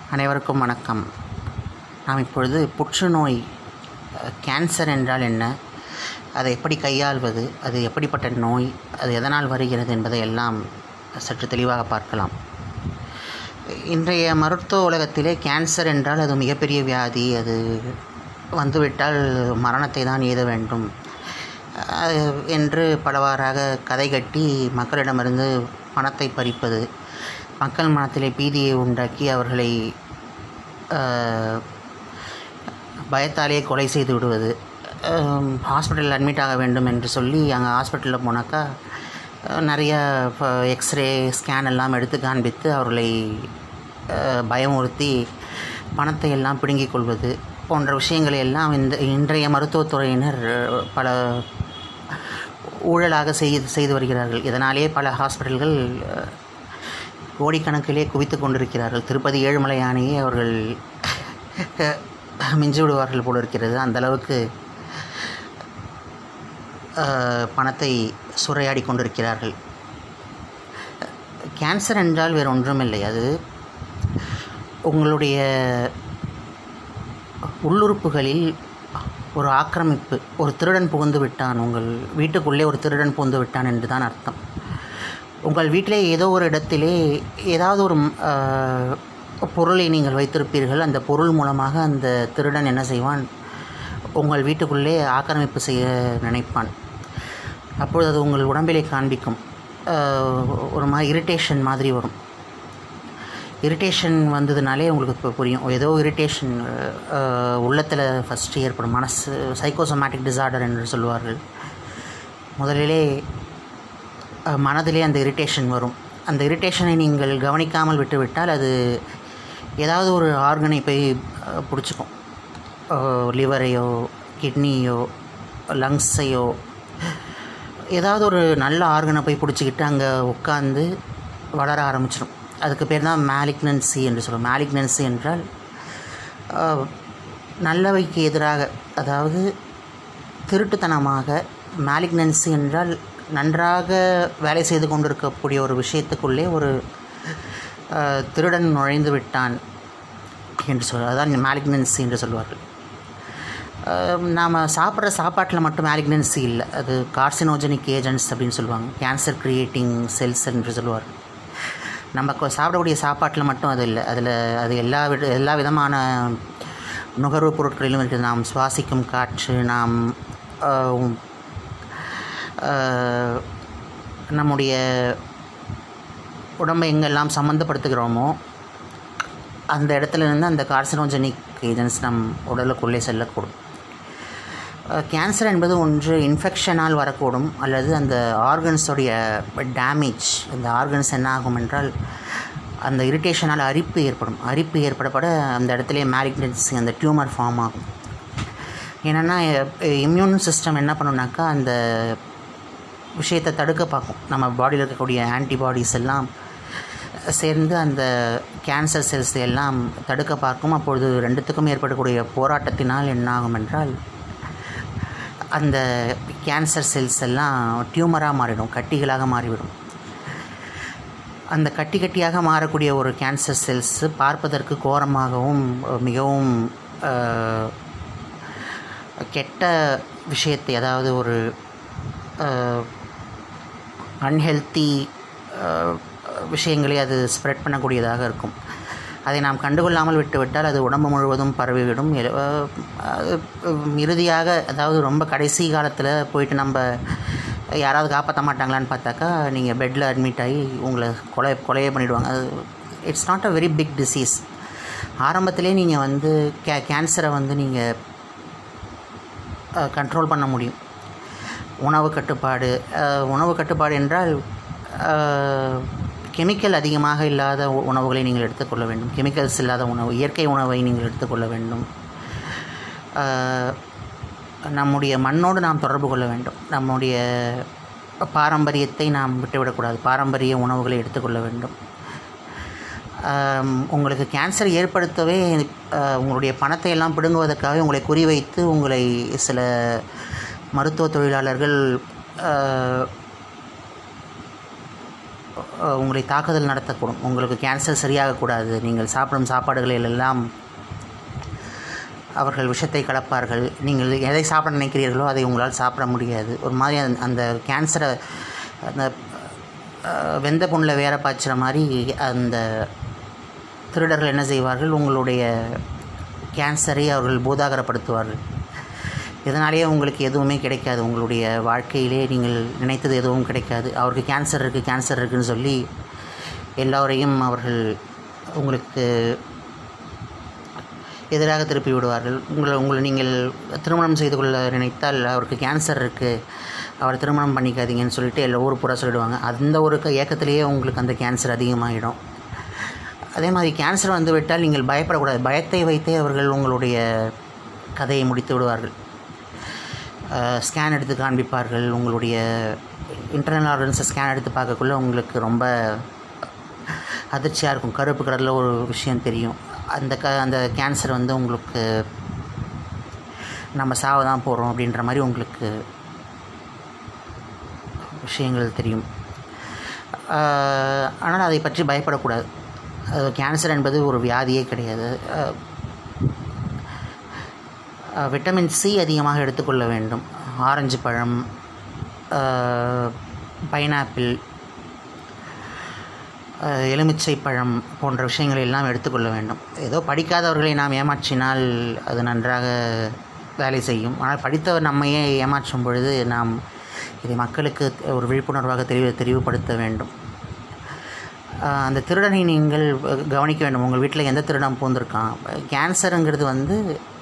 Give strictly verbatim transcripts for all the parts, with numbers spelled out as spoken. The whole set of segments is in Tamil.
அனைவருக்கும் வணக்கம். நாம் இப்பொழுது புற்றுநோய், கேன்சர் என்றால் என்ன, அதை எப்படி கையாள்வது, அது எப்படிப்பட்ட நோய், அது எதனால் வருகிறது என்பதை எல்லாம் சற்று தெளிவாக பார்க்கலாம். இன்றைய மருத்துவ உலகத்திலே கேன்சர் என்றால் அது மிகப்பெரிய வியாதி, அது வந்துவிட்டால் மரணத்தை தான் எய்த வேண்டும் என்று பலவாறாக கதை கட்டி மக்களிடமிருந்து பணத்தை பறிப்பது, மக்கள் மனத்திலே பீதியை உண்டாக்கி அவர்களை பயத்தாலேயே கொலை செய்து விடுவது, ஹாஸ்பிட்டலில் அட்மிட் ஆக வேண்டும் என்று சொல்லி அங்கே ஹாஸ்பிட்டலில் போனாக்கா நிறைய எக்ஸ்ரே ஸ்கேன் எல்லாம் எடுத்து காண்பித்து அவர்களை பயமுறுத்தி பணத்தை எல்லாம் பிடுங்கிக் கொள்வது போன்ற விஷயங்களை எல்லாம் இந்த இன்றைய மருத்துவத்துறையினர் பல ஊழலாக செய்து செய்து வருகிறார்கள். இதனாலே பல ஹாஸ்பிட்டல்கள் கோடிக்கணக்கிலே குவித்து கொண்டிருக்கிறார்கள். திருப்பதி ஏழுமலை யானையை அவர்கள் மிஞ்சி விடுவார்கள் போல இருக்கிறது. அந்தளவுக்கு பணத்தை சூறையாடி கொண்டிருக்கிறார்கள். கேன்சர் என்றால் வேறு ஒன்றுமில்லை, அது உங்களுடைய உள்ளுறுப்புகளில் ஒரு ஆக்கிரமிப்பு, ஒரு திருடன் புகுந்து விட்டான், உங்கள் வீட்டுக்குள்ளே ஒரு திருடன் புகுந்து விட்டான் என்று தான் அர்த்தம். உங்கள் வீட்டிலே ஏதோ ஒரு இடத்திலே ஏதாவது ஒரு பொருளை நீங்கள் வைத்திருப்பீர்கள். அந்த பொருள் மூலமாக அந்த திருடன் என்ன செய்வான், உங்கள் வீட்டுக்குள்ளே ஆக்கிரமிப்பு செய்ய நினைப்பான். அப்பொழுது அது உங்கள் உடம்பிலே காண்பிக்கும், ஒரு மாதிரி இரிட்டேஷன் மாதிரி வரும். இரிட்டேஷன் வந்ததுனாலே உங்களுக்கு இப்போ புரியும், ஏதோ இரிட்டேஷன் உள்ளத்தில் ஃபஸ்ட்டு ஏற்படும். மனசு சைக்கோசோமேட்டிக் டிசார்டர் என்று சொல்லுவார்கள். முதலிலே மனதிலே அந்த இரிட்டேஷன் வரும். அந்த இரிட்டேஷனை நீங்கள் கவனிக்காமல் விட்டுவிட்டால் அது ஏதாவது ஒரு ஆர்கனை போய் பிடிச்சிக்கும். லிவரையோ, கிட்னியோ, லங்ஸையோ, ஏதாவது ஒரு நல்ல ஆர்கனை போய் பிடிச்சிக்கிட்டு அங்கே உட்காந்து வளர ஆரம்பிச்சிடும். அதுக்கு பேர் தான் மேலிக்னன்சி என்று சொல்லுவோம். மேலிக்னன்சி என்றால் நல்லவைக்கு எதிராக, அதாவது திருட்டுத்தனமாக. மேலிக்னன்சி என்றால் நன்றாக வேலை செய்து கொண்டிருக்கக்கூடிய ஒரு விஷயத்துக்குள்ளே ஒரு திருடன் நுழைந்து விட்டான் என்று சொல்லுவார். அதுதான் மேலிக்னன்சி என்று சொல்லுவார்கள். நாம் சாப்பிட்ற சாப்பாட்டில் மட்டும் மேலிக்னன்சி இல்லை, அது கார்சினோஜெனிக் ஏஜென்ட்ஸ் அப்படின்னு சொல்லுவாங்க. கேன்சர் கிரியேட்டிங் செல்ஸ் என்று சொல்லுவார். நம்ம சாப்பிடக்கூடிய சாப்பாட்டில் மட்டும் அது இல்லை, அதில் அது எல்லா வித எல்லா விதமான நுகர்வு பொருட்களிலும் இருக்குது. நாம் சுவாசிக்கும் காற்று, நாம் நம்முடைய உடம்பை எங்கெல்லாம் சம்மந்தப்படுத்துகிறோமோ அந்த இடத்துல இருந்து அந்த கார்சினோஜெனிக் ஏஜென்ட்ஸ் நம் உடலுக்குள்ளே செல்லக்கூடும். கேன்சர் என்பது ஒன்று இன்ஃபெக்ஷனால் வரக்கூடும், அல்லது அந்த ஆர்கன்ஸோடைய டேமேஜ். அந்த ஆர்கன்ஸ் என்ன ஆகும் என்றால் அந்த இரிட்டேஷனால் அரிப்பு ஏற்படும். அரிப்பு ஏற்படப்பட அந்த இடத்துல மேலிக்னன்சி, அந்த டியூமர் ஃபார்ம் ஆகும். என்னென்னா இம்யூன் சிஸ்டம் என்ன பண்ணுனாக்கா அந்த விஷயத்தை தடுக்க பார்க்கும். நம்ம பாடியில் இருக்கக்கூடிய ஆன்டிபாடிஸ் எல்லாம் சேர்ந்து அந்த கேன்சர் செல்ஸ் எல்லாம் தடுக்க பார்க்கும். அப்பொழுது ரெண்டுத்துக்கும் ஏற்படக்கூடிய போராட்டத்தினால் என்ன ஆகும் என்றால் அந்த கேன்சர் செல்ஸ் எல்லாம் டியூமராக மாறிடும், கட்டிகளாக மாறிவிடும். அந்த கட்டி கட்டியாக மாறக்கூடிய ஒரு கேன்சர் செல்ஸ் பார்ப்பதற்கு கோரமாகவும் மிகவும் கெட்ட விஷயத்தை, அதாவது ஒரு அன்ஹெல்த்தி விஷயங்களை அது ஸ்ப்ரெட் பண்ணக்கூடியதாக இருக்கும். அதை நாம் கண்டுகொள்ளாமல் விட்டுவிட்டால் அது உடம்பு முழுவதும் பரவிவிடும். இறுதியாக, அதாவது ரொம்ப கடைசி காலத்தில் போயிட்டு நம்ம யாராவது காப்பாற்ற மாட்டாங்களான்னு பார்த்தாக்கா நீங்கள் பெட்டில் அட்மிட் ஆகி உங்களை கொலை கொலையே பண்ணிவிடுவாங்க. அது it's not a very big disease. ஆரம்பத்திலே நீங்கள் வந்து கே கேன்சரை வந்து நீங்கள் கண்ட்ரோல் பண்ண முடியும். உணவு கட்டுப்பாடு, உணவு கட்டுப்பாடு என்றால் கெமிக்கல் அதிகமாக இல்லாத உணவுகளை நீங்கள் எடுத்துக்கொள்ள வேண்டும். கெமிக்கல்ஸ் இல்லாத உணவு, இயற்கை உணவை நீங்கள் எடுத்துக்கொள்ள வேண்டும். நம்முடைய மண்ணோடு நாம் தொடர்பு கொள்ள வேண்டும். நம்முடைய பாரம்பரியத்தை நாம் விட்டுவிடக்கூடாது. பாரம்பரிய உணவுகளை எடுத்துக்கொள்ள வேண்டும். உங்களுக்கு கேன்சர் ஏற்படுத்தவே உங்களுடைய பணத்தை எல்லாம் பிடுங்குவதற்காக உங்களை குறிவைத்து உங்களை சில மருத்துவ தொழிலாளர்கள் உங்களை தாக்குதல் நடத்தக்கூடும். உங்களுக்கு கேன்சர் சரியாகக்கூடாது, நீங்கள் சாப்பிடும் சாப்பாடுகளில் எல்லாம் அவர்கள் விஷத்தை கலப்பார்கள், நீங்கள் எதை சாப்பிட நினைக்கிறீர்களோ அதை உங்களால் சாப்பிட முடியாது. ஒரு மாதிரி அந்த கேன்சரை அந்த வெந்த புண்ணில் வேற பாய்ச்சுற மாதிரி அந்த திருடர்கள் என்ன செய்வார்கள், உங்களுடைய கேன்சரை அவர்கள் பூதாகரப்படுத்துவார்கள். இதனாலேயே உங்களுக்கு எதுவுமே கிடைக்காது, உங்களுடைய வாழ்க்கையிலே நீங்கள் நினைத்தது எதுவும் கிடைக்காது. அவருக்கு கேன்சர் இருக்குது கேன்சர் இருக்குதுன்னு சொல்லி எல்லோரையும் அவர்கள் உங்களுக்கு எதிராக திருப்பி விடுவார்கள். உங்களை உங்களை நீங்கள் திருமணம் செய்து கொள்ள நினைத்தால் அவருக்கு கேன்சர் இருக்குது, அவர் திருமணம் பண்ணிக்காதீங்கன்னு சொல்லிட்டு எல்லா ஊர் பூரா சொல்லிவிடுவாங்க. அந்த ஒரு ஏக்கத்திலேயே உங்களுக்கு அந்த கேன்சர் அதிகமாகிடும். அதே மாதிரி கேன்சர் வந்து விட்டால் நீங்கள் பயப்படக்கூடாது. பயத்தை வைத்தே அவர்கள் உங்களுடைய கதையை முடித்து விடுவார்கள். ஸ்கேன் எடுத்து காண்பிப்பார்கள். உங்களுடைய இன்டர்னல் ஆர்கன்ஸை ஸ்கேன் எடுத்து பார்க்கக்குள்ளே உங்களுக்கு ரொம்ப அதிர்ச்சியாக இருக்கும். கருப்பு கலரில் ஒரு விஷயம் தெரியும். அந்த க அந்த கேன்சர் வந்து உங்களுக்கு நம்ம சாவ தான் போகிறோம் அப்படின்ற மாதிரி உங்களுக்கு விஷயங்கள் தெரியும். ஆனால் அதை பற்றி பயப்படக்கூடாது. கேன்சர் என்பது ஒரு வியாதியே கிடையாது. விட்டமின் சி அதிகமாக எடுத்துக்கொள்ள வேண்டும். ஆரஞ்சு பழம், பைனாப்பிள், எலுமிச்சை பழம் போன்ற விஷயங்களை எல்லாம் எடுத்துக்கொள்ள வேண்டும். ஏதோ படிக்காதவர்களை நாம் ஏமாற்றினால் அது நன்றாக வேலை செய்யும். ஆனால் படித்தவர் நம்மையே ஏமாற்றும் பொழுது நாம் இதை மக்களுக்கு ஒரு விழிப்புணர்வாக தெளிவு தெளிவுபடுத்த வேண்டும். அந்த திருடனை நீங்கள் கவனிக்க வேண்டும். உங்கள் வீட்டில் எந்த திருடன் பூந்திருக்கான். கேன்சருங்கிறது வந்து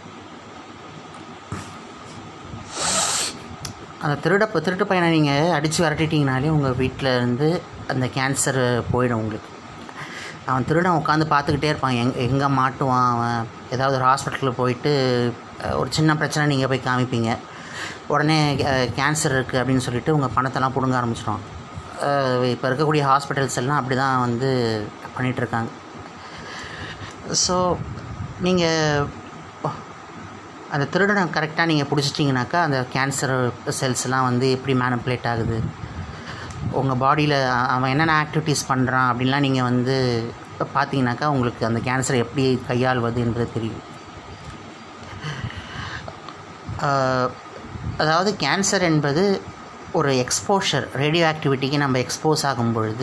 அந்த திருட திருட்டு பையனை நீங்கள் அடித்து விரட்டிட்டிங்கனாலே உங்கள் வீட்டில் இருந்து அந்த கேன்சர் போயிடும் உங்களுக்கு. அவன் திருடன் உட்காந்து பார்த்துக்கிட்டே இருப்பான், எங் எங்கே மாட்டுவான் அவன். ஏதாவது ஒரு ஹாஸ்பிட்டலுக்கு போயிட்டு ஒரு சின்ன பிரச்சனை நீங்கள் போய் காமிப்பீங்க, உடனே கேன்சர் இருக்குது அப்படின்னு சொல்லிவிட்டு உங்கள் பணத்தெல்லாம் பிடுங்க ஆரம்பிச்சிடுவான். இப்போ இருக்கக்கூடிய ஹாஸ்பிட்டல்ஸ் எல்லாம் அப்படி தான் வந்து பண்ணிகிட்ருக்காங்க. ஸோ நீங்கள் அந்த திருடனை கரெக்டாக நீங்கள் பிடிச்சிட்டிங்கனாக்கா அந்த கேன்சர் செல்ஸ்லாம் வந்து எப்படி மேனிப்புலேட் ஆகுது, உங்கள் பாடியில் அவன் என்னென்ன ஆக்டிவிட்டீஸ் பண்ணுறான் அப்படின்லாம் நீங்கள் வந்து பார்த்தீங்கன்னாக்கா உங்களுக்கு அந்த கேன்சரை எப்படி கையாள்வது என்பது தெரியும். அதாவது கேன்சர் என்பது ஒரு எக்ஸ்போஷர், ரேடியோ ஆக்டிவிட்டிக்கு நம்ம எக்ஸ்போஸ் ஆகும் பொழுது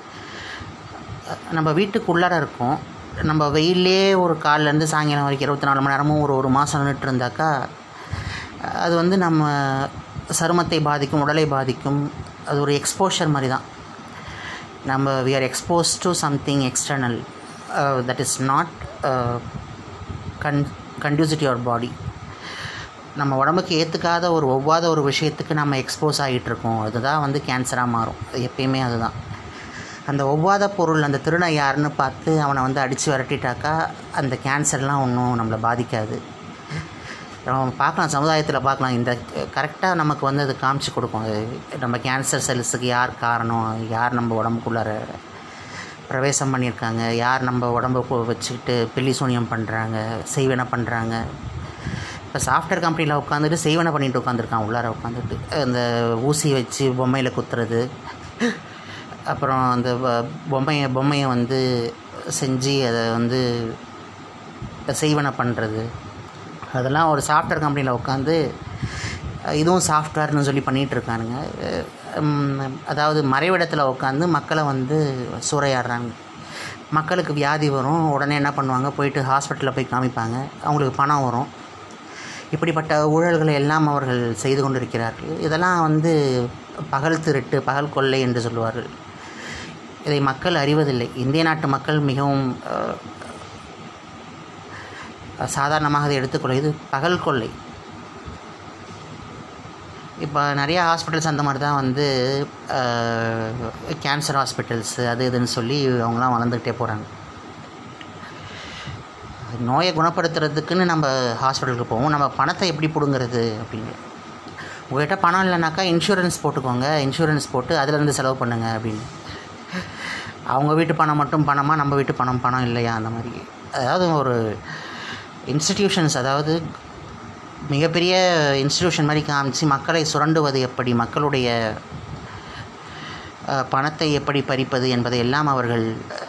நம்ம வீட்டுக்குள்ளார இருக்கோம். நம்ம வெயிலே ஒரு காலிலேருந்து சாயங்காலம் வரைக்கும் இருபத்தி நாலு மணி நேரமும் ஒரு ஒரு மாதம் நின்றுட்டு இருந்தாக்கா அது வந்து நம்ம சருமத்தை பாதிக்கும், உடலை பாதிக்கும். அது ஒரு எக்ஸ்போஷர் மாதிரி தான். நம்ம we are expose to something external that is not con conducive to your body. நம்ம உடம்புக்கு ஏற்றுக்காத ஒரு ஒவ்வாத ஒரு விஷயத்துக்கு நம்ம எக்ஸ்போஸ் ஆகிட்டுருக்கோம். அதுதான் வந்து கேன்சராக மாறும். எப்பயுமே அதுதான். அந்த ஒவ்வாத பொருள் அந்த திருடனை யாருன்னு பார்த்து அவனை வந்து அடித்து விரட்டிட்டாக்கா அந்த கேன்சர்லாம் ஒன்றும் நம்மளை பாதிக்காது. நம்ம பார்க்கலாம், சமுதாயத்தில் பார்க்கலாம். இந்த கரெக்டாக நமக்கு வந்து அது காமிச்சு கொடுக்கும். நம்ம கேன்சர் செல்ஸுக்கு யார் காரணம், யார் நம்ம உடம்புக்குள்ளார பிரவேசம் பண்ணியிருக்காங்க, யார் நம்ம உடம்பு வச்சுக்கிட்டு பில்லி சூனியம் பண்ணுறாங்க, செய்வன பண்ணுறாங்க. இப்போ சாஃப்ட்வேர் கம்பெனியில் உட்காந்துட்டு செய்வனை பண்ணிட்டு உட்காந்துருக்கான், உள்ளார உட்காந்துட்டு அந்த ஊசி வச்சு பொம்மையில் குத்துறது, அப்புறம் அந்த பொம்மையை பொம்மையை வந்து செஞ்சு அதை வந்து செய்வனை பண்ணுறது, அதெல்லாம் ஒரு சாஃப்ட்வேர் கம்பெனியில் உட்காந்து இதுவும் சாஃப்ட்வேர்னு சொல்லி பண்ணிகிட்ருக்கானுங்க. அதாவது மறைவிடத்தில் உட்காந்து மக்களை வந்து சூறையாடுறாங்க. மக்களுக்கு வியாதி வரும், உடனே என்ன பண்ணுவாங்க, போயிட்டு ஹாஸ்பிட்டலில் போய் காமிப்பாங்க, அவங்களுக்கு பணம் வரும். இப்படிப்பட்ட ஊழல்களை எல்லாம் அவர்கள் செய்து கொண்டிருக்கிறார்கள். இதெல்லாம் வந்து பகல் திருட்டு, பகல் கொள்ளை என்று சொல்லுவார்கள். இதை மக்கள் அறிவதில்லை. இந்திய நாட்டு மக்கள் மிகவும் சாதாரணமாக அதை எடுத்துக்கொள்ள, இது பகல் கொள்ளை. இப்போ நிறையா ஹாஸ்பிட்டல்ஸ் அந்த மாதிரி தான் வந்து கேன்சர் ஹாஸ்பிட்டல்ஸு அது இதுன்னு சொல்லி அவங்களாம் வளர்ந்துக்கிட்டே போகிறாங்க. நோயை குணப்படுத்துறதுக்குன்னு நம்ம ஹாஸ்பிட்டலுக்கு போவோம், நம்ம பணத்தை எப்படி பிடுங்கிறது அப்படின்னு. உங்கள்கிட்ட பணம் இல்லைனாக்கா இன்சூரன்ஸ் போட்டுக்கோங்க, இன்சூரன்ஸ் போட்டு அதிலேருந்து செலவு பண்ணுங்கள் அப்படின்னு. அவங்க வீட்டு பணம் மட்டும் பணமா, நம்ம வீட்டு பணம் பணம் இல்லையா, அந்த மாதிரி. அதாவது ஒரு இன்ஸ்டிடியூஷன்ஸ், அதாவது மிகப்பெரிய இன்ஸ்டிடியூஷன் மாதிரி காமிச்சு மக்களை சுரண்டுவது எப்படி, மக்களுடைய பணத்தை எப்படி பறிப்பது என்பதை எல்லாம் அவர்கள்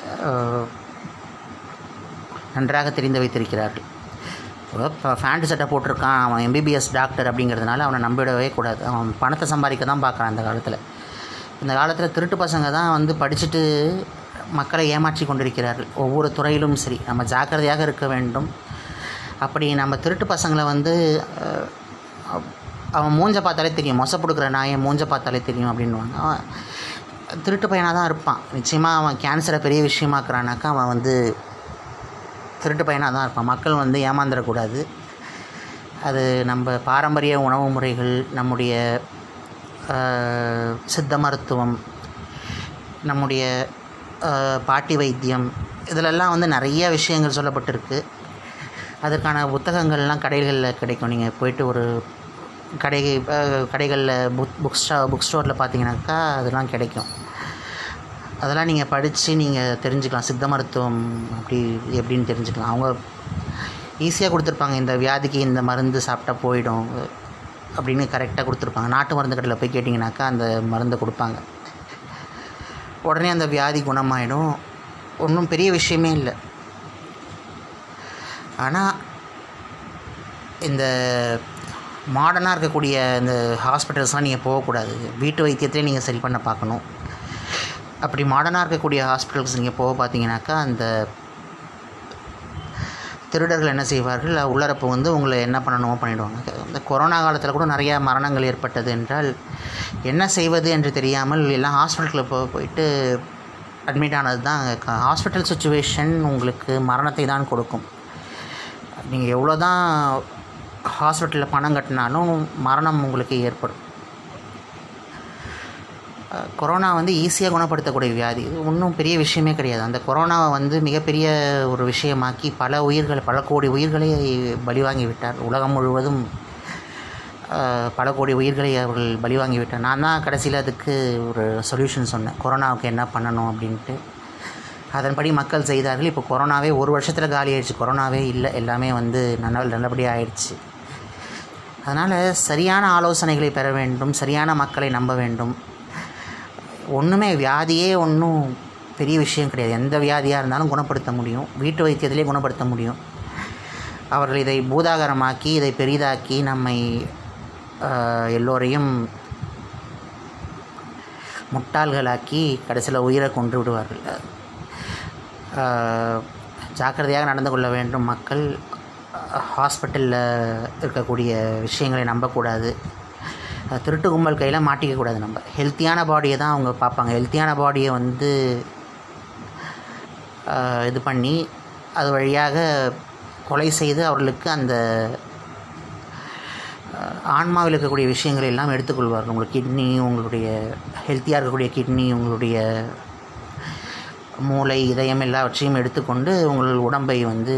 நன்றாக தெரிந்து வைத்திருக்கிறார்கள். இப்போ ஃபேண்ட் சட்டை போட்டிருக்கான், அவன் எம்பிபிஎஸ் டாக்டர் அப்படிங்கிறதுனால அவனை நம்பிடவே கூடாது. அவன் பணத்தை சம்பாதிக்க தான் பார்க்குறான். அந்த காலத்தில் இந்த காலத்தில் திருட்டு பசங்க தான் வந்து படிச்சுட்டு மக்களை ஏமாற்றி கொண்டிருக்கிறார்கள். ஒவ்வொரு துறையிலும் சரி, நம்ம ஜாக்கிரதையாக இருக்க வேண்டும். அப்படி நம்ம திருட்டு பசங்களை வந்து அவன் மூஞ்ச பார்த்தாலே தெரியும், மொசை கொடுக்குற நாயை மூஞ்ச பார்த்தாலே தெரியும் அப்படின்வாங்க. அவன் திருட்டு பையனாக தான் இருப்பான். நிச்சயமாக அவன் கேன்சரை பெரிய விஷயமாக்குறானாக்கா அவன் வந்து திருட்டு பையனாக தான் இருப்பான். மக்கள் வந்து ஏமாந்துடக்கூடாது. அது நம்ம பாரம்பரிய உணவு முறைகள், நம்முடைய சித்த மருத்துவம், நம்முடைய பாட்டி வைத்தியம், இதிலெல்லாம் வந்து நிறைய விஷயங்கள் சொல்லப்பட்டிருக்கு. அதற்கான புத்தகங்கள்லாம் கடைகளில் கிடைக்கும். நீங்கள் போய்ட்டு ஒரு கடை கடைகளில் புக் புக் ஸ்டா புக் ஸ்டோரில் பார்த்தீங்கன்னாக்கா அதெல்லாம் கிடைக்கும். அதெல்லாம் நீங்கள் படித்து நீங்கள் தெரிஞ்சுக்கலாம். சித்த மருத்துவம் அப்படி எப்படின்னு தெரிஞ்சுக்கலாம். அவங்க ஈஸியாக கொடுத்துருப்பாங்க. இந்த வியாதிக்கு இந்த மருந்து சாப்பிட்டா போயிடும் அப்படின்னு கரெக்டாக கொடுத்துருப்பாங்க. நாட்டு மருந்து கடையில் போய் கேட்டிங்கனாக்கா அந்த மருந்தை கொடுப்பாங்க. உடனே அந்த வியாதி குணமாயிடும். ஒன்றும் பெரிய விஷயமே இல்லை. ஆனால் இந்த மாடர்னாக இருக்கக்கூடிய இந்த ஹாஸ்பிட்டல்ஸ்லாம் நீங்கள் போகக்கூடாது. வீட்டு வைத்தியத்திலே நீங்கள் சரி பண்ண பார்க்கணும். அப்படி மாடர்னாக இருக்கக்கூடிய ஹாஸ்பிட்டல்ஸ் நீங்கள் போக பார்த்தீங்கன்னாக்கா அந்த திருடர்கள் என்ன செய்வார்கள், உள்ளரப்பு வந்து உங்களை என்ன பண்ணணுமோ பண்ணிவிடுவாங்க. இந்த கொரோனா காலத்தில் கூட நிறையா மரணங்கள் ஏற்பட்டது என்றால் என்ன செய்வது என்று தெரியாமல் எல்லாம் ஹாஸ்பிட்டலில் போ போயிட்டு அட்மிட் ஆனது தான். ஹாஸ்பிட்டல் சுச்சுவேஷன் உங்களுக்கு மரணத்தை தான் கொடுக்கும். நீங்கள் எவ்வளோ தான் ஹாஸ்பிட்டலில் பணம் கட்டினாலும் மரணம் உங்களுக்கு ஏற்படும். கொரோனா வந்து ஈஸியாக குணப்படுத்தக்கூடிய வியாதி. இது ஒன்றும் பெரிய விஷயமே கிடையாது. அந்த கொரோனாவை வந்து மிகப்பெரிய ஒரு விஷயமாக்கி பல உயிர்களை பல கோடி உயிர்களை பலிவாங்கி விட்டார். உலகம் முழுவதும் பல கோடி உயிர்களை அவர்கள் பலிவாங்கி விட்டார். நான் தான் கடைசியில் அதுக்கு ஒரு சொல்யூஷன் சொன்னேன், கொரோனாவுக்கு என்ன பண்ணணும் அப்படின்ட்டு. அதன்படி மக்கள் செய்தார்கள். இப்போ கொரோனாவே ஒரு வருஷத்தில் காலி ஆயிடுச்சு. கொரோனாவே இல்லை, எல்லாமே வந்து நல்ல நல்லபடியாக ஆயிடுச்சு. அதனால் சரியான ஆலோசனைகளை பெற வேண்டும், சரியான மக்களை நம்ப வேண்டும். ஒன்றுமே வியாதியே ஒன்றும் பெரிய விஷயம் கிடையாது. எந்த வியாதியாக இருந்தாலும் குணப்படுத்த முடியும், வீட்டு வைத்தியத்திலே குணப்படுத்த முடியும். அவர்கள் இதை பூதாகரமாக்கி இதை பெரிதாக்கி நம்மை எல்லோரையும் முட்டாள்களாக்கி கடைசியில் உயிரை கொன்று விடுவார்கள். ஜாக்கிரதையாக நடந்து கொள்ள வேண்டும். மக்கள் ஹாஸ்பிட்டலில் இருக்கக்கூடிய விஷயங்களை நம்பக்கூடாது. திருட்டு கும்பல் கையில் மாட்டிக்கக்கூடாது. நம்ம ஹெல்த்தியான பாடியை தான் அவங்க பார்ப்பாங்க. ஹெல்த்தியான பாடியை வந்து இது பண்ணி அது வழியாக கொலை செய்து அவர்களுக்கு அந்த ஆன்மாவில் இருக்கக்கூடிய விஷயங்களை எல்லாம் எடுத்துக்கொள்வார்கள். உங்களுக்கு கிட்னி, உங்களுடைய ஹெல்த்தியாக இருக்கக்கூடிய கிட்னி, உங்களுடைய மூளை, இதயம் எல்லாவற்றையும் எடுத்துக்கொண்டு உங்கள் உடம்பை வந்து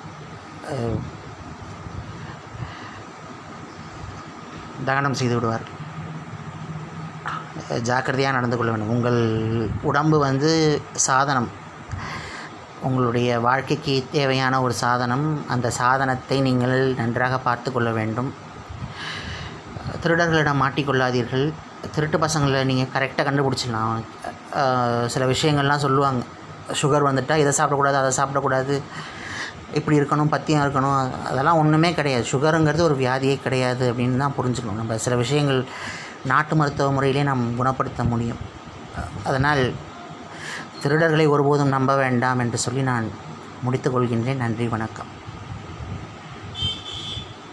தகனம் செய்து விடுவார்கள். ஜாக்கிரதையாக நடந்து கொள்ள வேண்டும். உங்கள் உடம்பு வந்து சாதனம், உங்களுடைய வாழ்க்கைக்கு தேவையான ஒரு சாதனம். அந்த சாதனத்தை நீங்கள் நன்றாக பார்த்து கொள்ள வேண்டும். திருடர்களிடம் மாட்டிக்கொள்ளாதீர்கள். திருட்டு பசங்களை நீங்கள் கரெக்டாக கண்டுபிடிச்சிடலாம். சில விஷயங்கள்லாம் சொல்லுவாங்க, சுகர் வந்துட்டால் இதை சாப்பிடக்கூடாது, அதை சாப்பிடக்கூடாது, இப்படி இருக்கணும், பத்தியம் இருக்கணும். அதெல்லாம் ஒன்றுமே கிடையாது. சுகருங்கிறது ஒரு வியாதியே கிடையாது அப்படின்னு தான் புரிஞ்சுக்கணும். நம்ம சில விஷயங்கள் நாட்டு மருத்துவ முறையிலே நாம் குணப்படுத்த முடியும். அதனால் திருடர்களை ஒருபோதும் நம்ப வேண்டாம் என்று சொல்லி நான் முடித்துக்கொள்கின்றேன். நன்றி, வணக்கம்.